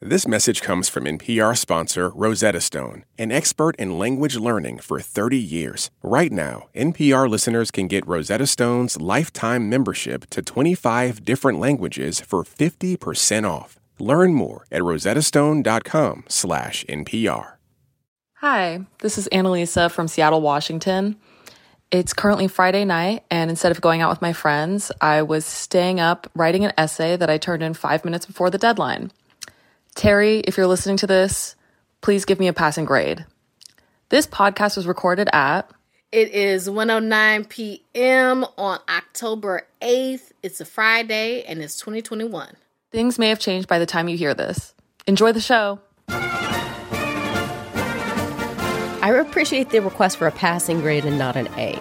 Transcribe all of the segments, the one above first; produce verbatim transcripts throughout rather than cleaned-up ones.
This message comes from N P R sponsor Rosetta Stone, an expert in language learning for thirty years. Right now, N P R listeners can get Rosetta Stone's lifetime membership to twenty-five different languages for fifty percent off. Learn more at rosettastone.com slash NPR. Hi, this is Annalisa from Seattle, Washington. It's currently Friday night, and instead of going out with my friends, I was staying up writing an essay that I turned in five minutes before the deadline. Terry, if you're listening to this, please give me a passing grade. This podcast was recorded at... It is one oh nine p.m. on October eighth. It's a Friday, and it's twenty twenty-one. Things may have changed by the time you hear this. Enjoy the show. I appreciate the request for a passing grade and not an A.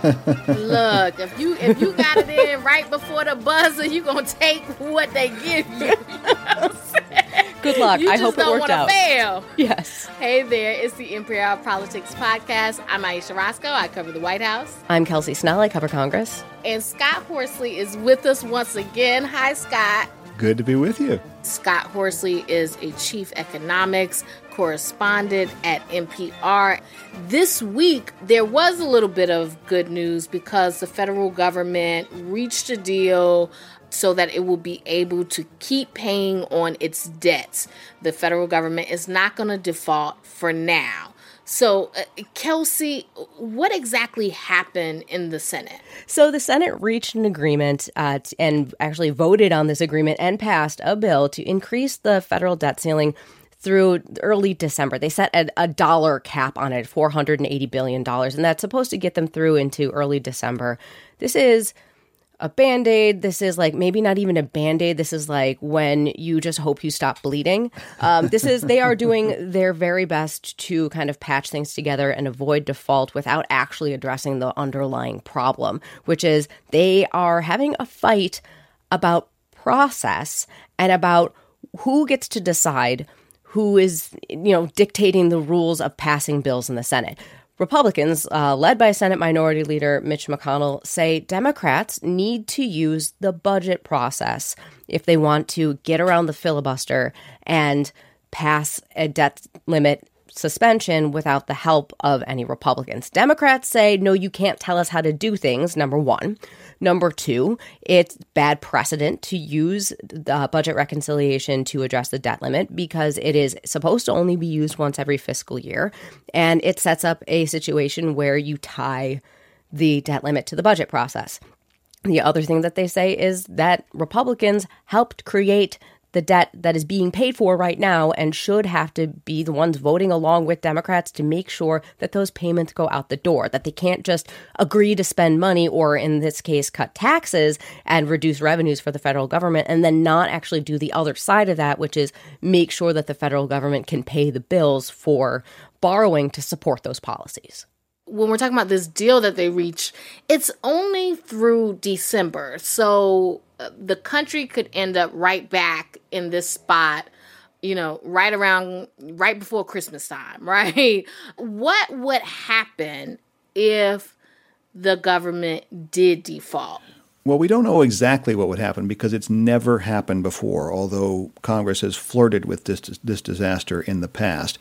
Look, if you if you got it in right before the buzzer, you're going to take what they give you. You know what I'm saying? Good luck. You I hope it worked out. You just don't want to fail. Yes. Hey there, it's the N P R Politics Podcast. I'm Aisha Roscoe. I cover the White House. I'm Kelsey Snell. I cover Congress. And Scott Horsley is with us once again. Hi, Scott. Good to be with you. Scott Horsley is a chief economics correspondent at N P R. This week, there was a little bit of good news because the federal government reached a deal so that it will be able to keep paying on its debts. The federal government is not going to default for now. So, uh, Kelsey, what exactly happened in the Senate? So the Senate reached an agreement uh, t- and actually voted on this agreement and passed a bill to increase the federal debt ceiling through early December. They set a, a dollar cap on it, four hundred eighty billion dollars, and that's supposed to get them through into early December. This is a Band-Aid. This is like maybe not even a Band-Aid. This is like when you just hope you stop bleeding. Um, this is, they are doing their very best to kind of patch things together and avoid default without actually addressing the underlying problem, which is they are having a fight about process and about who gets to decide who is, you know, dictating the rules of passing bills in the Senate. Republicans, uh, led by Senate Minority Leader Mitch McConnell, say Democrats need to use the budget process if they want to get around the filibuster and pass a debt limit suspension without the help of any Republicans. Democrats say, no, you can't tell us how to do things, number one. Number two, it's bad precedent to use the budget reconciliation to address the debt limit because it is supposed to only be used once every fiscal year. And it sets up a situation where you tie the debt limit to the budget process. The other thing that they say is that Republicans helped create the debt that is being paid for right now and should have to be the ones voting along with Democrats to make sure that those payments go out the door, that they can't just agree to spend money or, in this case, cut taxes and reduce revenues for the federal government and then not actually do the other side of that, which is make sure that the federal government can pay the bills for borrowing to support those policies. When we're talking about this deal that they reached, it's only through December. So uh, the country could end up right back in this spot, you know, right around, right before Christmas time, right? What would happen if the government did default? Well, we don't know exactly what would happen because it's never happened before, although Congress has flirted with this this disaster in the past.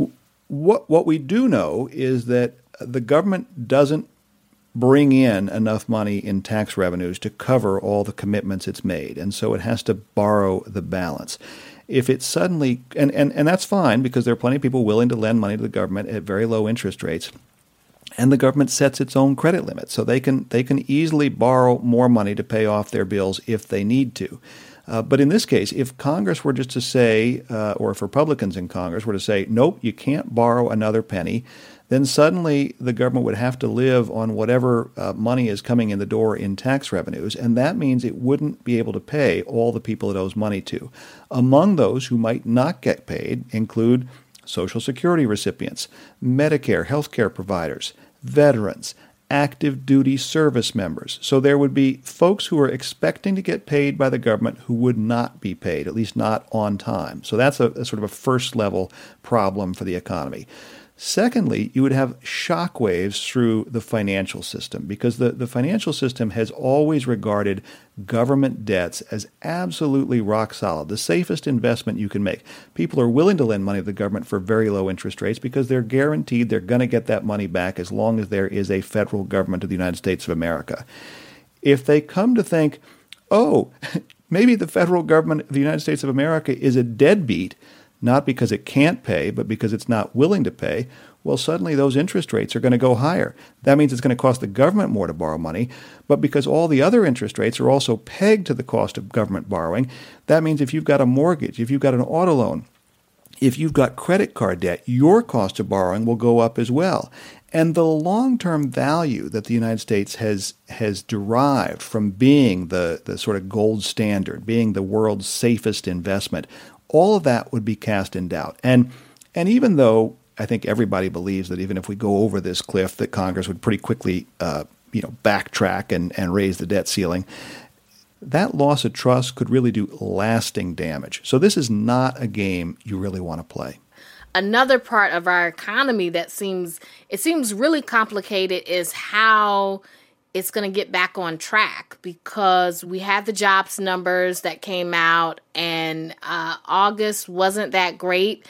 What what we do know is that the government doesn't bring in enough money in tax revenues to cover all the commitments it's made, and so it has to borrow the balance. If it suddenly, and, and, and that's fine because there are plenty of people willing to lend money to the government at very low interest rates, and the government sets its own credit limit, so they can they can easily borrow more money to pay off their bills if they need to. Uh, but in this case, if Congress were just to say, uh, or if Republicans in Congress were to say, nope, you can't borrow another penny, then suddenly the government would have to live on whatever uh, money is coming in the door in tax revenues, and that means it wouldn't be able to pay all the people it owes money to. Among those who might not get paid include Social Security recipients, Medicare healthcare providers, veterans, active duty service members. So there would be folks who are expecting to get paid by the government who would not be paid, at least not on time. So that's a, a sort of a first level problem for the economy. Secondly, you would have shockwaves through the financial system because the, the financial system has always regarded government debts as absolutely rock solid, the safest investment you can make. People are willing to lend money to the government for very low interest rates because they're guaranteed they're going to get that money back as long as there is a federal government of the United States of America. If they come to think, oh, maybe the federal government of the United States of America is a deadbeat, not because it can't pay, but because it's not willing to pay, well, suddenly those interest rates are going to go higher. That means it's going to cost the government more to borrow money, but because all the other interest rates are also pegged to the cost of government borrowing, that means if you've got a mortgage, if you've got an auto loan, if you've got credit card debt, your cost of borrowing will go up as well. And the long-term value that the United States has has derived from being the, the sort of gold standard, being the world's safest investment, all of that would be cast in doubt. And and even though I think everybody believes that even if we go over this cliff, that Congress would pretty quickly uh, you know, backtrack and, and raise the debt ceiling, that loss of trust could really do lasting damage. So this is not a game you really want to play. Another part of our economy that seems, it seems really complicated is how it's going to get back on track, because we had the jobs numbers that came out and uh, August wasn't that great.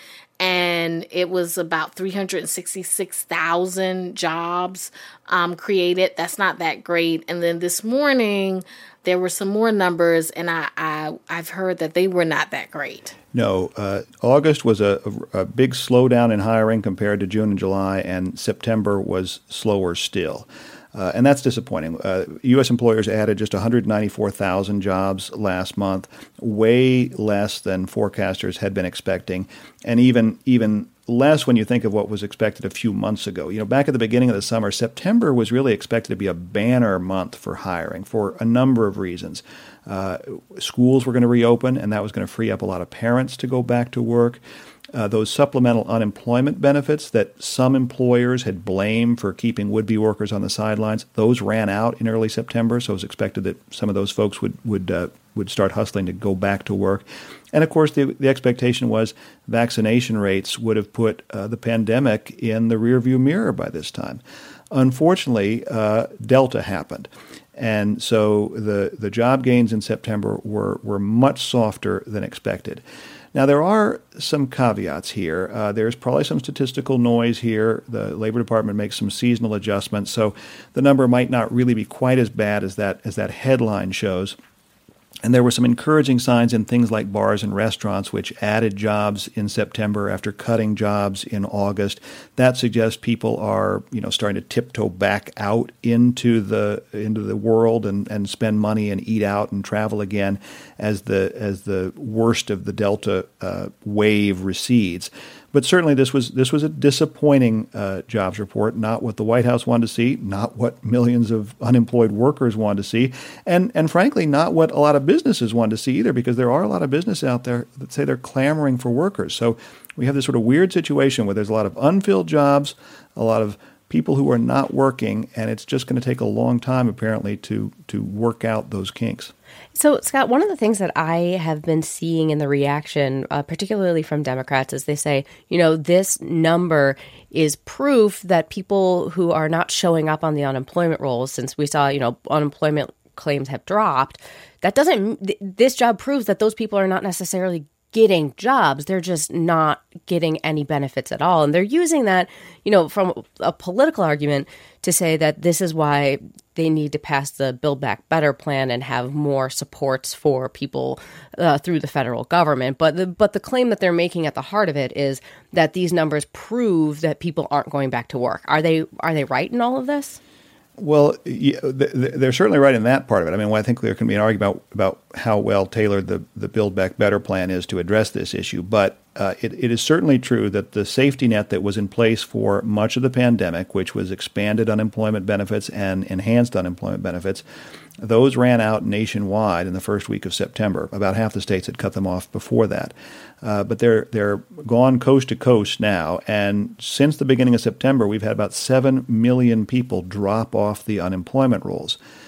And it was about three hundred sixty-six thousand jobs um, created. That's not that great. And then this morning, there were some more numbers, and I, I, I've heard that they were not that great. No, uh, August was a, a, a big slowdown in hiring compared to June and July, and September was slower still. Uh, and that's disappointing. Uh, U S employers added just one hundred ninety-four thousand jobs last month, way less than forecasters had been expecting, and even even less when you think of what was expected a few months ago. You know, back at the beginning of the summer, September was really expected to be a banner month for hiring for a number of reasons. Uh, schools were going to reopen, and that was going to free up a lot of parents to go back to work. Uh, those supplemental unemployment benefits that some employers had blamed for keeping would-be workers on the sidelines, those ran out in early September, so it was expected that some of those folks would would uh, would start hustling to go back to work. And, of course, the, the expectation was vaccination rates would have put uh, the pandemic in the rearview mirror by this time. Unfortunately, uh, Delta happened. And so the, the job gains in September were, were much softer than expected. Now, there are some caveats here. Uh, there's probably some statistical noise here. The Labor Department makes some seasonal adjustments, so the number might not really be quite as bad as that as that headline shows. And there were some encouraging signs in things like bars and restaurants, which added jobs in September after cutting jobs in August. That suggests people are, you know, starting to tiptoe back out into the into the world and, and spend money and eat out and travel again as the as the worst of the Delta uh, wave recedes. But certainly this was this was a disappointing uh, jobs report, not what the White House wanted to see, not what millions of unemployed workers wanted to see, and and frankly, not what a lot of businesses wanted to see either, because there are a lot of businesses out there that say they're clamoring for workers. So we have this sort of weird situation where there's a lot of unfilled jobs, a lot of people who are not working, and it's just going to take a long time, apparently, to to work out those kinks. So, Scott, one of the things that I have been seeing in the reaction, uh, particularly from Democrats, is they say, you know, this number is proof that people who are not showing up on the unemployment rolls, since we saw, you know, unemployment claims have dropped, that doesn't, th- this job proves that those people are not necessarily getting jobs. They're just not getting any benefits at all. And they're using that, you know, from a political argument to say that this is why they need to pass the Build Back Better plan and have more supports for people uh, through the federal government. But the, but the claim that they're making at the heart of it is that these numbers prove that people aren't going back to work. Are they are they right in all of this? Well, yeah, they're certainly right in that part of it. I mean, I think there can be an argument about, about how well tailored the, the Build Back Better plan is to address this issue. But uh, it, it is certainly true that the safety net that was in place for much of the pandemic, which was expanded unemployment benefits and enhanced unemployment benefits, those ran out nationwide in the first week of September. About half the states had cut them off before that. Uh, but they're they're gone coast to coast now. And since the beginning of September, we've had about seven million people drop off the unemployment rolls.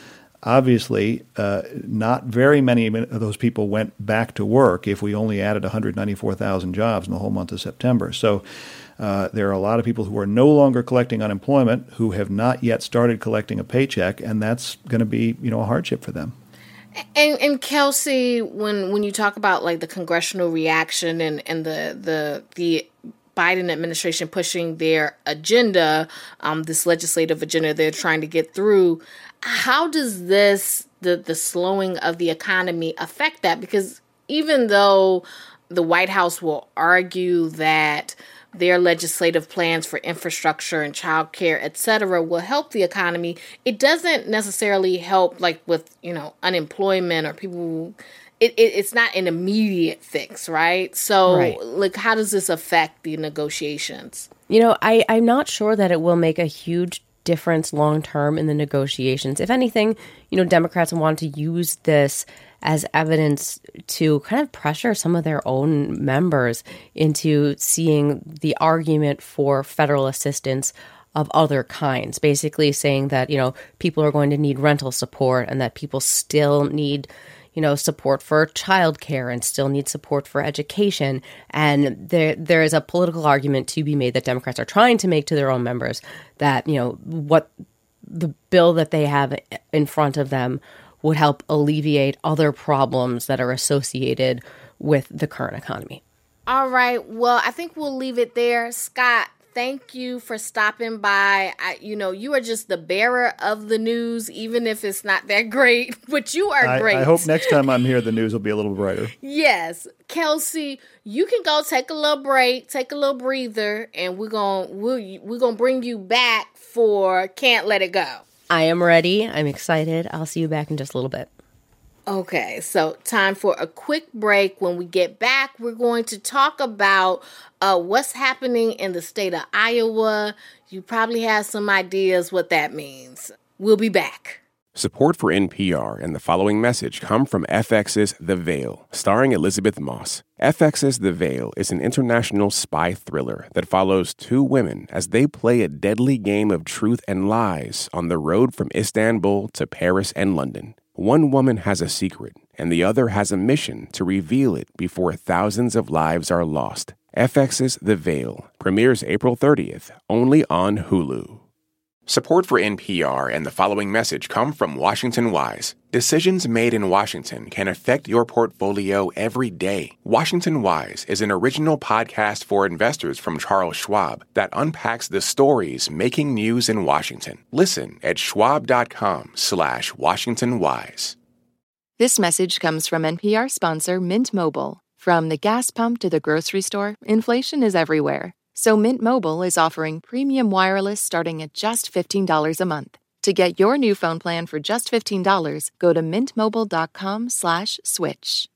obviously, uh, not very many of those people went back to work if we only added one hundred ninety-four thousand jobs in the whole month of September. So uh, there are a lot of people who are no longer collecting unemployment who have not yet started collecting a paycheck, and that's going to be, you know, a hardship for them. And, and Kelsey, when, when you talk about like the congressional reaction and, and the the the Biden administration pushing their agenda, um, this legislative agenda they're trying to get through, how does this the the slowing of the economy affect that? Because even though the White House will argue that their legislative plans for infrastructure and childcare, et cetera, will help the economy, it doesn't necessarily help, like with, you know, unemployment or people who, it, it, it's not an immediate fix, right? So, right. like, how does this affect the negotiations? You know, I, I'm not sure that it will make a huge difference long term in the negotiations. If anything, you know, Democrats want to use this as evidence to kind of pressure some of their own members into seeing the argument for federal assistance of other kinds, basically saying that, you know, people are going to need rental support and that people still need, you know, support for childcare and still need support for education. And there there is a political argument to be made that Democrats are trying to make to their own members that, you know, what the bill that they have in front of them would help alleviate other problems that are associated with the current economy. All right. Well, I think we'll leave it there. Scott, thank you for stopping by. I, you know, you are just the bearer of the news, even if it's not that great, but you are I, great. I hope next time I'm here, the news will be a little brighter. Yes. Kelsey, you can go take a little break, take a little breather, and we're going we'll, we're gonna bring you back for Can't Let It Go. I am ready. I'm excited. I'll see you back in just a little bit. Okay, so time for a quick break. When we get back, we're going to talk about uh, what's happening in the state of Iowa. You probably have some ideas what that means. We'll be back. Support for N P R and the following message come from F X's The Veil, starring Elizabeth Moss. F X's The Veil is an international spy thriller that follows two women as they play a deadly game of truth and lies on the road from Istanbul to Paris and London. One woman has a secret, and the other has a mission to reveal it before thousands of lives are lost. F X's The Veil premieres April thirtieth, only on Hulu. Support for N P R and the following message come from Washington Wise. Decisions made in Washington can affect your portfolio every day. Washington Wise is an original podcast for investors from Charles Schwab that unpacks the stories making news in Washington. Listen at schwab.com slash Washington Wise. This message comes from N P R sponsor Mint Mobile. From the gas pump to the grocery store, inflation is everywhere. So Mint Mobile is offering premium wireless starting at just fifteen dollars a month. To get your new phone plan for just fifteen dollars, go to mintmobile.com slash switch.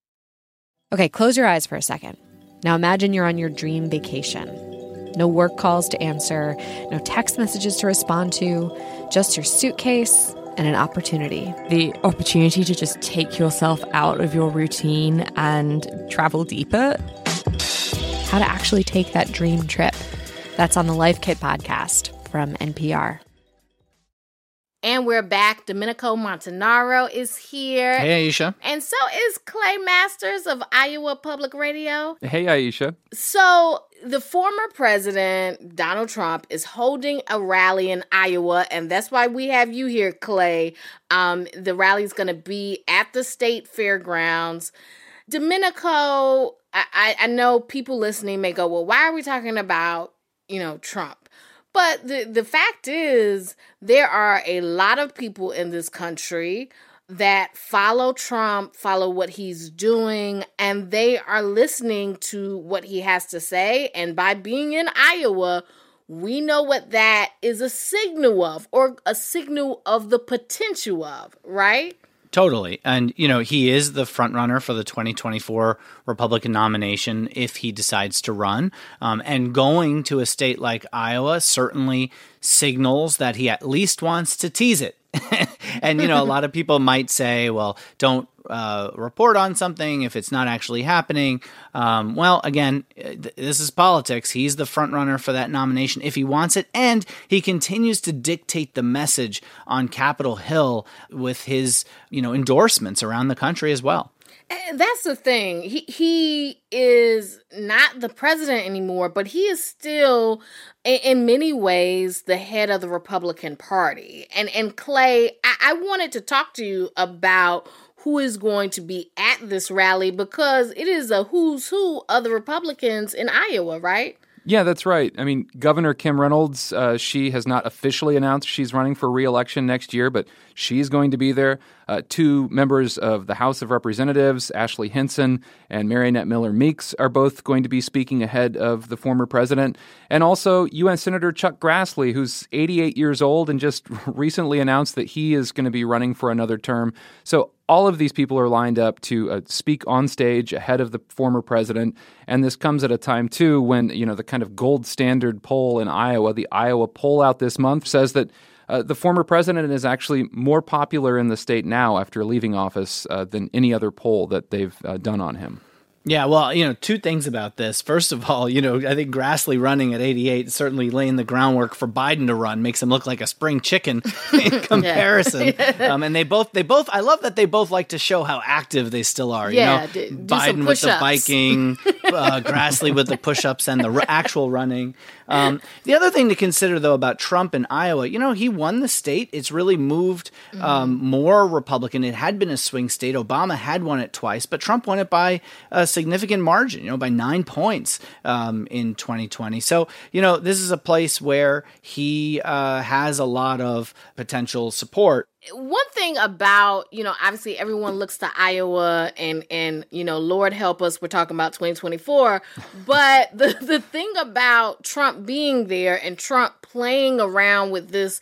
Okay, close your eyes for a second. Now imagine you're on your dream vacation. No work calls to answer, no text messages to respond to, just your suitcase and an opportunity. The opportunity to just take yourself out of your routine and travel deeper. How to actually take that dream trip. That's on the Life Kit podcast from N P R. And we're back. Domenico Montanaro is here. Hey, Aisha. And so is Clay Masters of Iowa Public Radio. Hey, Aisha. So the former president, Donald Trump, is holding a rally in Iowa, and that's why we have you here, Clay. Um, the rally is going to be at the state fairgrounds. Domenico, I, I know people listening may go, well, why are we talking about, you know, Trump? But the, the fact is, there are a lot of people in this country that follow Trump, follow what he's doing, and they are listening to what he has to say. And by being in Iowa, we know what that is a signal of, or a signal of the potential of, right? Totally. And, you know, he is the front runner for the twenty twenty-four Republican nomination if he decides to run. Um, and going to a state like Iowa certainly signals that he at least wants to tease it. And, you know, a lot of people might say, well, don't uh, report on something, if it's not actually happening. Um, well, again, th- this is politics. He's the front runner for that nomination if he wants it, and he continues to dictate the message on Capitol Hill with his, you know, endorsements around the country as well. And that's the thing. He he is not the president anymore, but he is still, in, in many ways, the head of the Republican Party. And and Clay, I, I wanted to talk to you about who is going to be at this rally, because it is a who's who of the Republicans in Iowa, right? Yeah, that's right. I mean, Governor Kim Reynolds, uh, she has not officially announced she's running for re-election next year, but she's going to be there. Uh, two members of the House of Representatives, Ashley Hinson and Marionette Miller Meeks, are both going to be speaking ahead of the former president. And also U S Senator Chuck Grassley, who's eighty-eight years old and just recently announced that he is going to be running for another term. So all of these people are lined up to uh, speak on stage ahead of the former president. And this comes at a time, too, when, you know, the kind of gold standard poll in Iowa, the Iowa poll out this month, says that Uh, the former president is actually more popular in the state now after leaving office uh, than any other poll that they've uh, done on him. Yeah, well, you know, two things about this. First of all, you know, I think Grassley running at eighty-eight, certainly laying the groundwork for Biden to run, makes him look like a spring chicken in comparison. yeah. um, and they both, they both, I love that they both like to show how active they still are. Yeah, you know, do, do Biden with the biking, uh, Grassley with the push-ups and the r- actual running. Um, the other thing to consider, though, about Trump in Iowa, you know, he won the state. It's really moved um, mm-hmm. more Republican. It had been a swing state. Obama had won it twice, but Trump won it by a significant margin, you know, by nine points um, in twenty twenty. So, you know, this is a place where he uh, has a lot of potential support. One thing about, you know, obviously everyone looks to Iowa and, and you know, Lord help us, we're talking about twenty twenty-four. But the, the thing about Trump being there and Trump playing around with this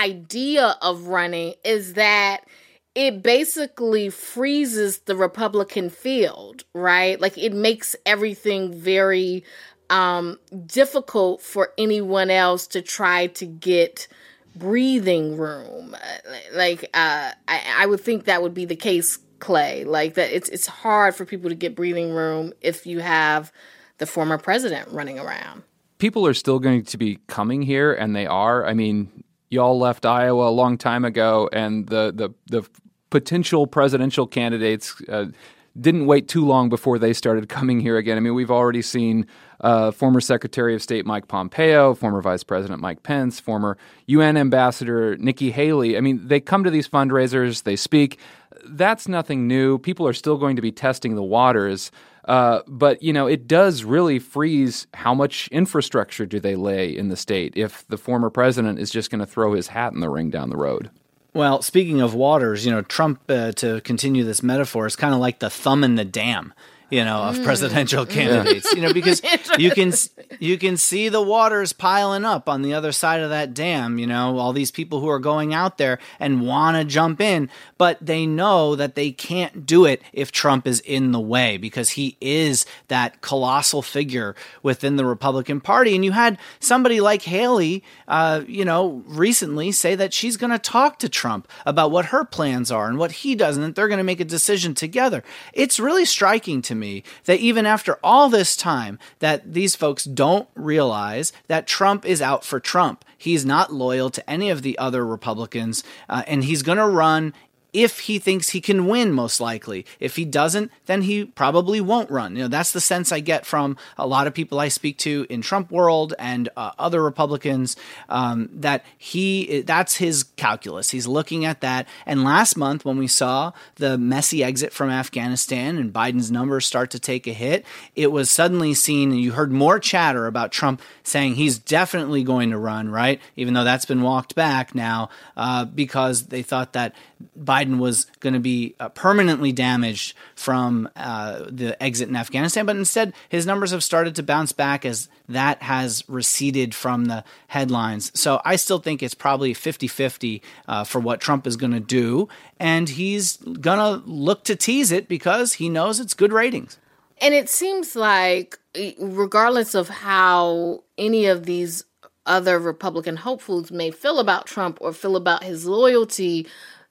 idea of running is that it basically freezes the Republican field, right? Like it makes everything very um, difficult for anyone else to try to get breathing room. Like uh, I, I would think that would be the case, Clay. Like that, it's it's hard for people to get breathing room if you have the former president running around. People are still going to be coming here, and they are. I mean, y'all left Iowa a long time ago, and the the the potential presidential candidates uh, didn't wait too long before they started coming here again. I mean, we've already seen uh, former Secretary of State Mike Pompeo, former Vice President Mike Pence, former U N Ambassador Nikki Haley. I mean, they come to these fundraisers, they speak. That's nothing new. People are still going to be testing the waters. Uh, but, you know, it does really freeze how much infrastructure do they lay in the state if the former president is just going to throw his hat in the ring down the road. Well, speaking of waters, you know, Trump, uh, to continue this metaphor, is kind of like the thumb in the dam, you know, of mm. presidential candidates, you know, because you can you can see the waters piling up on the other side of that dam, you know, all these people who are going out there and want to jump in, but they know that they can't do it if Trump is in the way because he is that colossal figure within the Republican Party. And you had somebody like Haley, uh, you know, recently say that she's going to talk to Trump about what her plans are and what he does, and that they're going to make a decision together. It's really striking to me that even after all this time, that these folks don't realize that Trump is out for Trump. He's not loyal to any of the other Republicans, uh, and he's going to run if he thinks he can win, most likely. If he doesn't, then he probably won't run. You know, that's the sense I get from a lot of people I speak to in Trump world and uh, other Republicans, um, that he that's his calculus. He's looking at that. And last month, when we saw the messy exit from Afghanistan and Biden's numbers start to take a hit, it was suddenly seen, and you heard more chatter about Trump saying he's definitely going to run, right? Even though that's been walked back now uh, because they thought that Biden was going to be uh, permanently damaged from uh, the exit in Afghanistan, but instead his numbers have started to bounce back as that has receded from the headlines. So I still think it's probably fifty-fifty uh, for what Trump is going to do, and he's going to look to tease it because he knows it's good ratings. And it seems like regardless of how any of these other Republican hopefuls may feel about Trump or feel about his loyalty,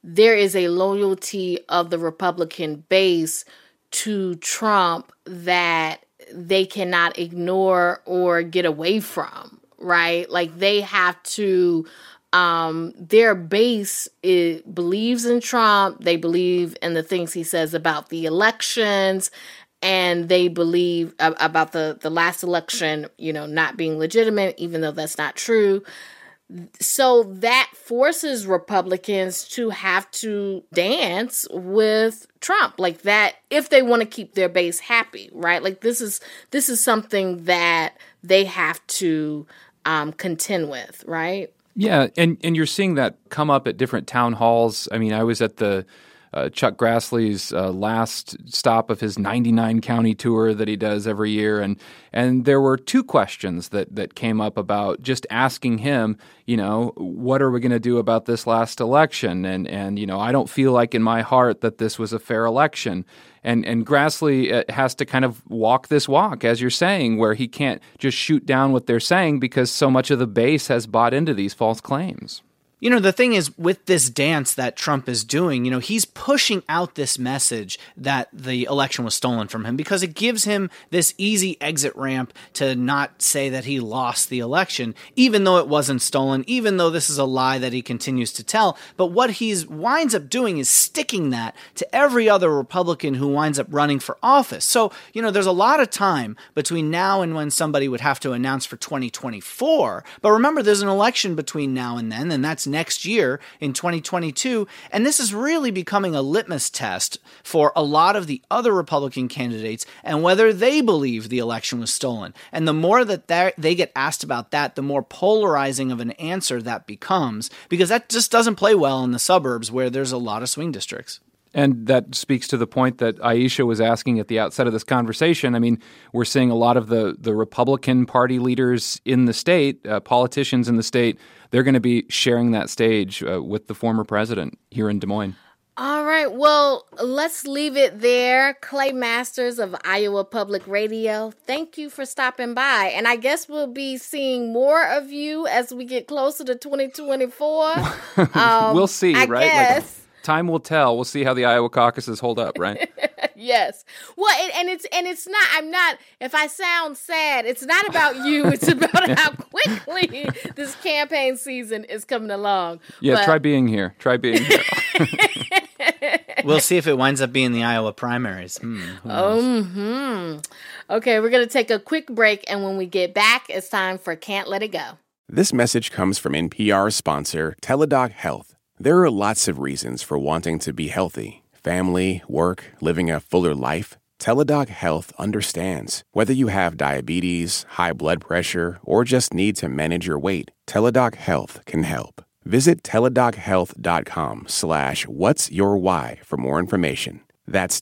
there is a loyalty of the Republican base to Trump that they cannot ignore or get away from, right? Like they have to, um, their base is, believes in Trump. They believe in the things he says about the elections, and they believe uh, about the, the last election, you know, not being legitimate, even though that's not true. So that forces Republicans to have to dance with Trump like that if they want to keep their base happy, right? Like this is this is something that they have to um, contend with, right? Yeah, and, and you're seeing that come up at different town halls. I mean, I was at the uh, Chuck Grassley's uh, last stop of his ninety-nine county tour that he does every year, and and there were two questions that that came up about just asking him, you know, what are we going to do about this last election? And and you know, I don't feel like in my heart that this was a fair election. And and Grassley has to kind of walk this walk, as you're saying, where he can't just shoot down what they're saying because so much of the base has bought into these false claims. You know, the thing is, with this dance that Trump is doing, you know, he's pushing out this message that the election was stolen from him because it gives him this easy exit ramp to not say that he lost the election, even though it wasn't stolen, even though this is a lie that he continues to tell. But what he winds up doing is sticking that to every other Republican who winds up running for office. So, you know, there's a lot of time between now and when somebody would have to announce for twenty twenty-four. But remember, there's an election between now and then, and that's next year in twenty twenty-two. And this is really becoming a litmus test for a lot of the other Republican candidates and whether they believe the election was stolen. And the more that they get asked about that, the more polarizing of an answer that becomes, because that just doesn't play well in the suburbs where there's a lot of swing districts. And that speaks to the point that Aisha was asking at the outset of this conversation. I mean, we're seeing a lot of the, the Republican Party leaders in the state, uh, politicians in the state, they're going to be sharing that stage uh, with the former president here in Des Moines. All right. Well, let's leave it there. Clay Masters of Iowa Public Radio, thank you for stopping by. And I guess we'll be seeing more of you as we get closer to twenty twenty-four. Um, we'll see, I right? Guess. Like, time will tell. We'll see how the Iowa caucuses hold up, right? Yes. Well, and, and it's and it's not. I'm not. If I sound sad, it's not about you. It's about how quickly this campaign season is coming along. Yeah. But, try being here. Try being here. We'll see if it winds up being the Iowa primaries. Hmm, mm-hmm. Okay, we're going to take a quick break, and when we get back, it's time for Can't Let It Go. This message comes from N P R sponsor Teladoc Health. There are lots of reasons for wanting to be healthy. Family, work, living a fuller life. Teladoc Health understands. Whether you have diabetes, high blood pressure, or just need to manage your weight, Teladoc Health can help. Visit teladochealth.com slash what's your why for more information. That's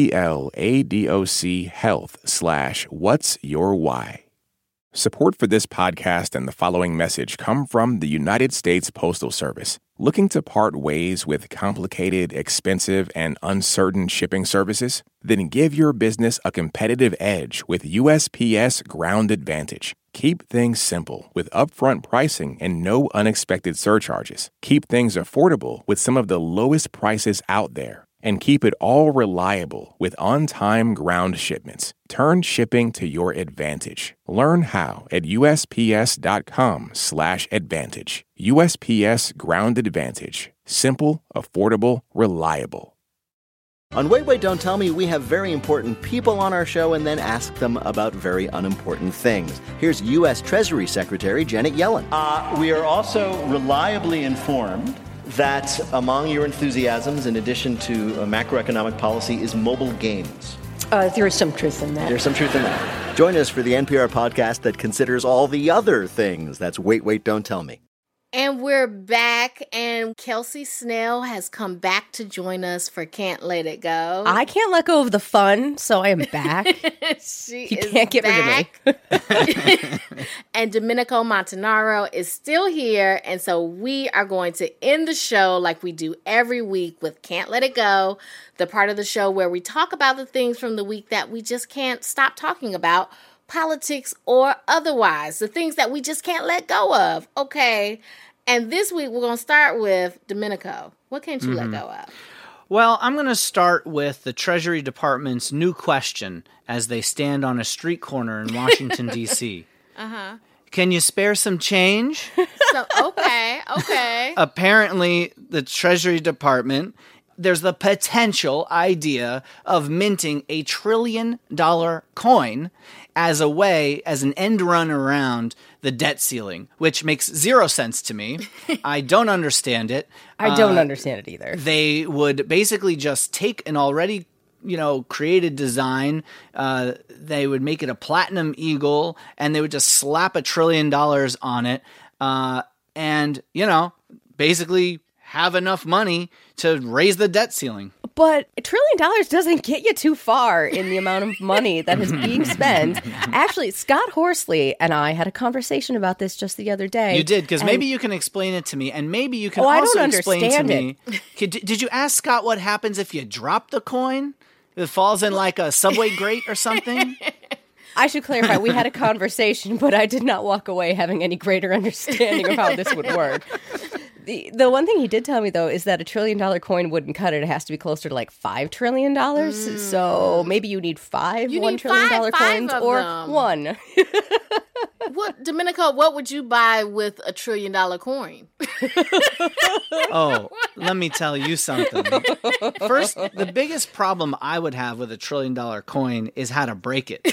T-E-L-A-D-O-C health slash what's your why. Support for this podcast and the following message come from the United States Postal Service. Looking to part ways with complicated, expensive, and uncertain shipping services? Then give your business a competitive edge with U S P S Ground Advantage. Keep things simple with upfront pricing and no unexpected surcharges. Keep things affordable with some of the lowest prices out there. And keep it all reliable with on-time ground shipments. Turn shipping to your advantage. Learn how at USPS.com slash advantage. U S P S Ground Advantage. Simple, affordable, reliable. On Wait, Wait, Don't Tell Me, we have very important people on our show and then ask them about very unimportant things. Here's U S Treasury Secretary Janet Yellen. Uh, we are also reliably informed that among your enthusiasms, in addition to uh, macroeconomic policy, is mobile games. Uh, there is some truth in that. There's some truth in that. Join us for the N P R podcast that considers all the other things. That's Wait, Wait, Don't Tell Me. And we're back, and Kelsey Snell has come back to join us for Can't Let It Go. I can't let go of the fun, so I am back. she you is can't get back. rid of me. And Domenico Montanaro is still here, and so we are going to end the show like we do every week with Can't Let It Go, the part of the show where we talk about the things from the week that we just can't stop talking about, politics or otherwise, the things that we just can't let go of. Okay. And this week, we're going to start with Domenico. What can't you Mm-hmm. let go of? Well, I'm going to start with the Treasury Department's new question as they stand on a street corner in Washington, D C Uh-huh. Can you spare some change? So, okay, okay. Apparently, the Treasury Department, there's the potential idea of minting a trillion dollar coin as a way, as an end run around the debt ceiling, which makes zero sense to me. I don't understand it. I don't Uh, understand it either. They would basically just take an already, you know, created design. Uh, they would make it a platinum eagle, and they would just slap a trillion dollars on it, uh, and you know, basically have enough money to raise the debt ceiling. But a trillion dollars doesn't get you too far in the amount of money that is being spent. Actually, Scott Horsley and I had a conversation about this just the other day. You did, because and- maybe you can explain it to me, and maybe you can Oh, I also don't explain to understand me. Could, did you ask Scott what happens if you drop the coin? It falls in like a subway grate or something? I should clarify, we had a conversation, but I did not walk away having any greater understanding of how this would work. The the one thing he did tell me, though, is that a trillion dollar coin wouldn't cut it. It has to be closer to like five trillion dollars. Mm. So maybe you need five You one need trillion dollar five, five coins of or them. one. What, Domenico, what would you buy with a trillion dollar coin? Oh, let me tell you something. First, the biggest problem I would have with a trillion dollar coin is how to break it.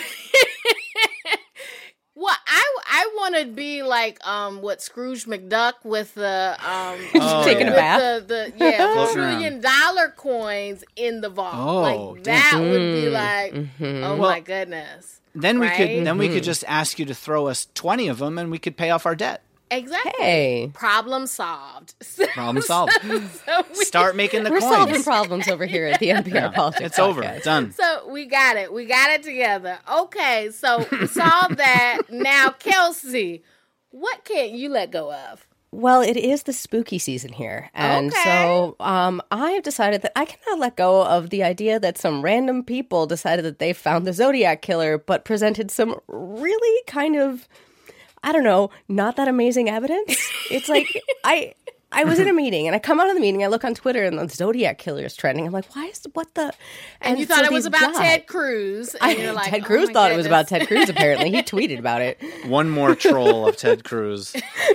Well, I, I want to be like um what Scrooge McDuck with the um Oh, taking yeah. a bath. with the, the yeah Floating trillion dollar coins in the vault. Oh, like that damn. would be like Mm-hmm. oh Well, my goodness. Then we Right? could then we could just ask you to throw us twenty of them, and we could pay off our debt. Exactly. Hey. Problem solved. Problem solved. So we- Start making the We're coins. solving problems over here at the N P R Politics It's over. Podcast. Done. So we got it. We got it together. Okay, so we solved that. Now, Kelsey, what can't you let go of? Well, it is the spooky season here. And Okay. so um, I have decided that I cannot let go of the idea that some random people decided that they found the Zodiac Killer, but presented some really kind of, I don't know, not that amazing evidence. It's like, I I was in a meeting, and I come out of the meeting, I look on Twitter, and the Zodiac Killer is trending. I'm like, why is, what the? And, you so thought it was these about guys- Ted Cruz. And I, you're like, Ted oh Cruz my thought it was about goodness. Ted Cruz, apparently. He tweeted about it. One more troll of Ted Cruz.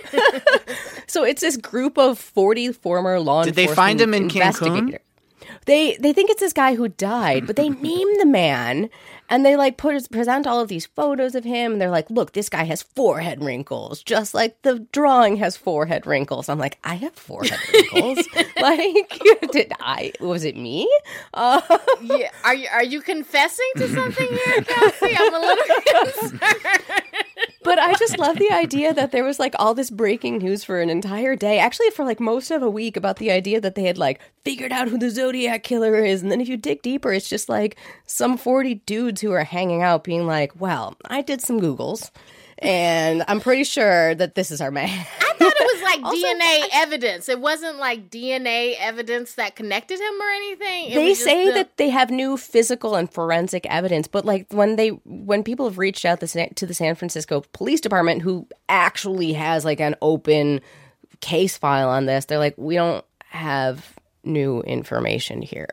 So it's this group of forty former law Did they enforcement find him in Cancun? investigator- They they think it's this guy who died, but they name the man, and they like put present all of these photos of him. And they're like, "Look, this guy has forehead wrinkles, just like the drawing has forehead wrinkles." I'm like, "I have forehead wrinkles. Like, did I? Was it me?" Uh, Yeah. Are you are you confessing to something here, Kelsey? I'm a little concerned. But I just love the idea that there was like all this breaking news for an entire day, actually for like most of a week, about the idea that they had like figured out who the Zodiac Killer is. And then if you dig deeper, it's just like some forty dudes who are hanging out being like, well, I did some Googles and I'm pretty sure that this is our man. I thought it was like Also, D N A evidence. It wasn't like D N A evidence that connected him or anything. It They was just say the- that they have new physical and forensic evidence, but like when they when people have reached out the, San- to the San Francisco Police Department, who actually has like an open case file on this, they're like, we don't have new information here.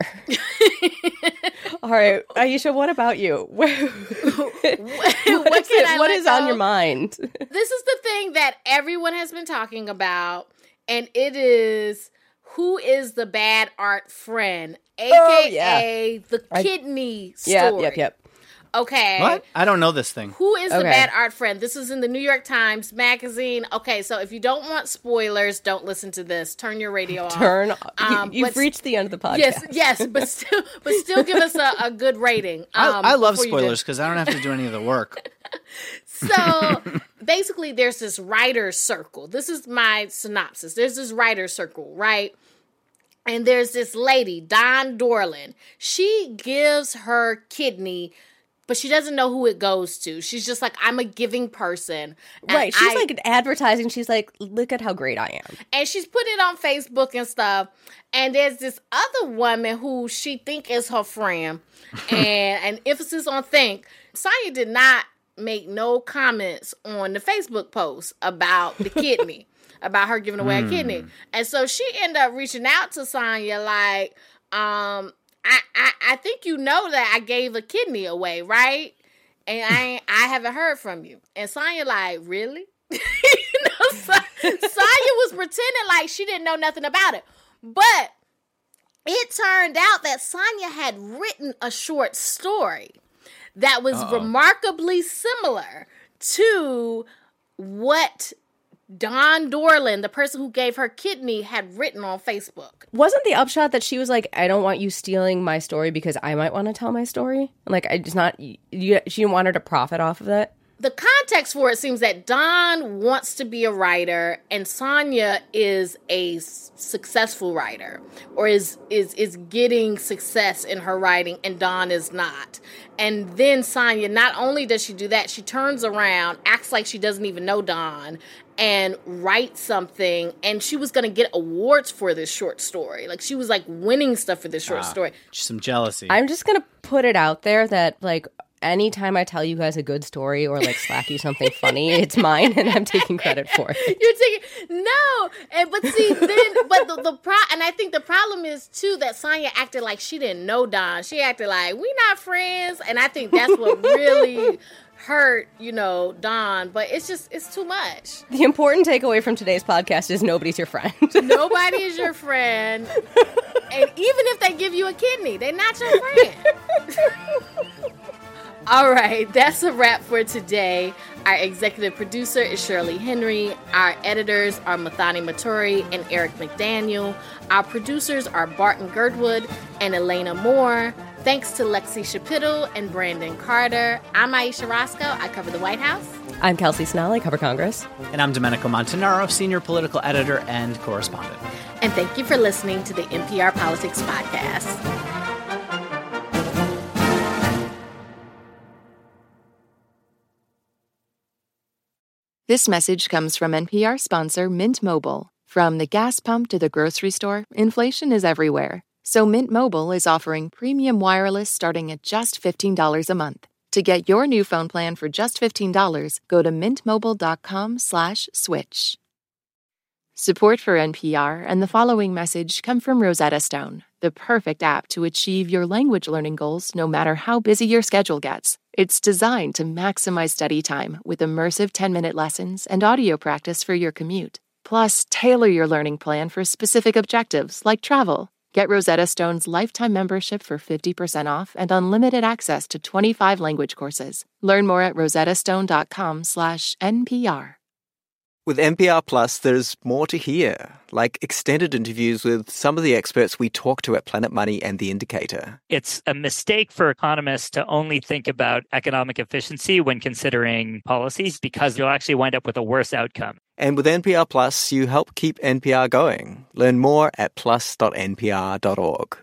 All right, Aisha, what about you? what what is, can it, I what let is on go? your mind? This is the thing that everyone has been talking about, and it is who is the bad art friend, aka Oh, yeah. the I- kidney story. Yep, yep, yep. Okay. What? I don't know this thing. Who is the Okay. bad art friend? This is in the New York Times Magazine. Okay, so if you don't want spoilers, don't listen to this. Turn your radio off. Turn. Um, you, you've but- reached the end of the podcast. Yes, yes, but still, but still, give us a, a good rating. Um, I, I love before you do. spoilers because I don't have to do any of the work. So basically, there's this writer's circle. This is my synopsis. There's this writer's circle, right? And there's this lady, Dawn Dorland. She gives her kidney, but she doesn't know who it goes to. She's just like, I'm a giving person. And Right. She's I- like advertising. She's like, look at how great I am. and she's put it on Facebook and stuff. And there's this other woman who she think is her friend, and an emphasis on think. Sonya did not make no comments on the Facebook post about the kidney, about her giving away mm. a kidney. And so she ended up reaching out to Sonya like, um, I, I, I think you know that I gave a kidney away, right? And I ain't, I haven't heard from you. And Sonya like, really? you know, so, Sonya was pretending like she didn't know nothing about it. But it turned out that Sonya had written a short story that was Uh-oh. remarkably similar to what Don Dorland, the person who gave her kidney, had written on Facebook. Wasn't the upshot that she was like, I don't want you stealing my story because I might want to tell my story? Like, I just not, you, she didn't want her to profit off of that? The context for it seems that Don wants to be a writer and Sonya is a successful writer or is is is getting success in her writing and Don is not. And then Sonya, not only does she do that, she turns around, acts like she doesn't even know Don and writes something, and she was going to get awards for this short story. Like, she was like winning stuff for this short ah, story. Some jealousy. I'm just going to put it out there that like anytime I tell you guys a good story or like slack you something funny, it's mine and I'm taking credit for it. You're taking no, and but see then, but the, the pro and I think the problem is too that Sonya acted like she didn't know Don. She acted like we not friends, and I think that's what really hurt, you know, Don. But it's just it's too much. The important takeaway from today's podcast is nobody's your friend. Nobody is your friend, and even if they give you a kidney, they're not your friend. All right, that's a wrap for today. Our executive producer is Shirley Henry. Our editors are Mathani Maturi and Eric McDaniel. Our producers are Barton Girdwood and Elena Moore. Thanks to Lexi Shapiro and Brandon Carter. I'm Aisha Roscoe. I cover the White House. I'm Kelsey Snell. I cover Congress. And I'm Domenico Montanaro, senior political editor and correspondent. And thank you for listening to the N P R Politics Podcast. This message comes from N P R sponsor Mint Mobile. From the gas pump to the grocery store, inflation is everywhere. So Mint Mobile is offering premium wireless starting at just fifteen dollars a month. To get your new phone plan for just fifteen dollars, go to mintmobile.com slash switch. Support for N P R and the following message come from Rosetta Stone, the perfect app to achieve your language learning goals no matter how busy your schedule gets. It's designed to maximize study time with immersive ten-minute lessons and audio practice for your commute. Plus, tailor your learning plan for specific objectives like travel. Get Rosetta Stone's lifetime membership for fifty percent off and unlimited access to twenty-five language courses. Learn more at rosettastone.com slash NPR. With N P R Plus, there's more to hear, like extended interviews with some of the experts we talk to at Planet Money and The Indicator. It's a mistake for economists to only think about economic efficiency when considering policies because you'll actually wind up with a worse outcome. And with N P R Plus, you help keep N P R going. Learn more at plus dot n p r dot org.